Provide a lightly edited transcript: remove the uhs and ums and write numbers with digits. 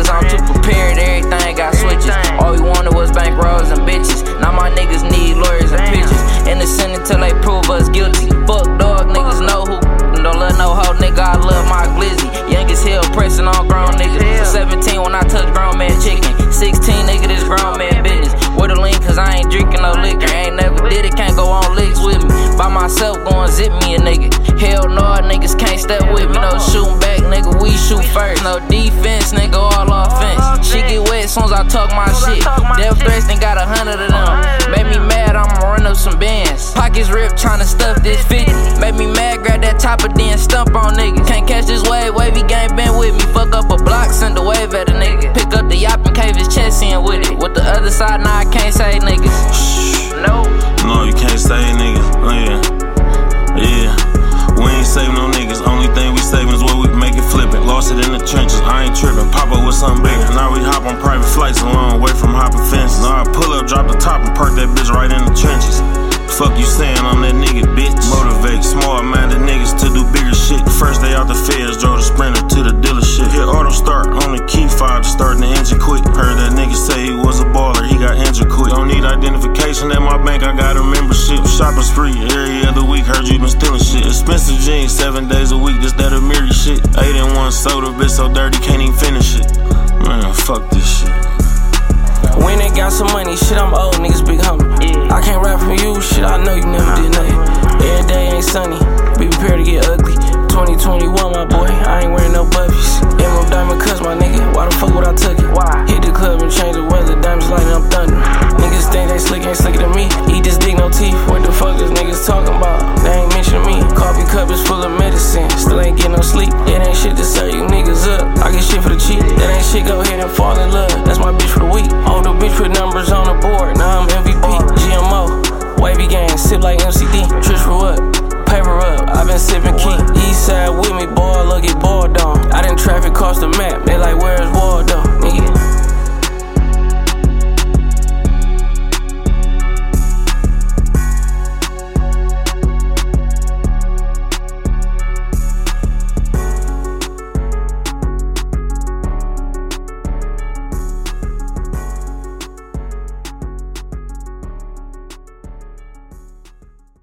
niggas, I'm too prepared, everything got switches. All we wanted was bankrolls and bitches. Now my niggas need lawyers and pictures. Innocent until they prove us guilty. Fuck dog, niggas know who. Don't let no hoe nigga, I love my glizzy. Young as hell, pressing on grown niggas. 17 when I touch grown man chicken. 16 nigga, this grown man business. With a link, cause I ain't drinking no liquor. Ain't never did it, can't go on licks with me. By myself, going zip me a nigga. Hell no, niggas can't step with me. No shooting back, nigga, we shoot first. No defense, nigga, all offense. She get wet as soon as I talk my shit. Death threats, and got 100 of them. Made me mad, I'ma run up some bands. Pockets ripped, tryna stuff this 50. Made me mad, grab that chopper, then stump on niggas. Can't catch this wave, wavy gang been with me. Fuck up a block, send a wave at a nigga. Pick up the yop and cave his chest in with it. With the other side, nah, I can't say niggas. No. No, you can't say niggas. Yeah. We ain't saving no niggas. Only thing we saving is what we make it flippin'. Lost it in the trenches, I ain't trippin'. Pop up with something bigger. Now we hop on private flights a long way from hopping fences. Now I pull up, drop the top, and perk that bitch right in the trenches. Fuck you saying, I'm that nigga, bitch. Motivate small-minded niggas to do bigger shit. First day out the feds, drove the Sprinter to the dealership. Hit auto start on the key fob, starting the engine quick. Heard that nigga say he was a baller, he got injured quick. Don't need identification at my bank, I got a membership. Shopping spree every other week, heard you been stealing shit. Expensive jeans, 7 days a week, this that Amiri shit. 8 in 1 soda, bitch so dirty, can't even finish it. Man, fuck this shit. When they got some money, shit, I'm old, niggas big homie. I can't rap from you, shit, I know you never did nothing. Every day ain't sunny, be prepared to get ugly. 2021, my boy, I ain't wearing no buffies. Emerald diamond cuss, my nigga,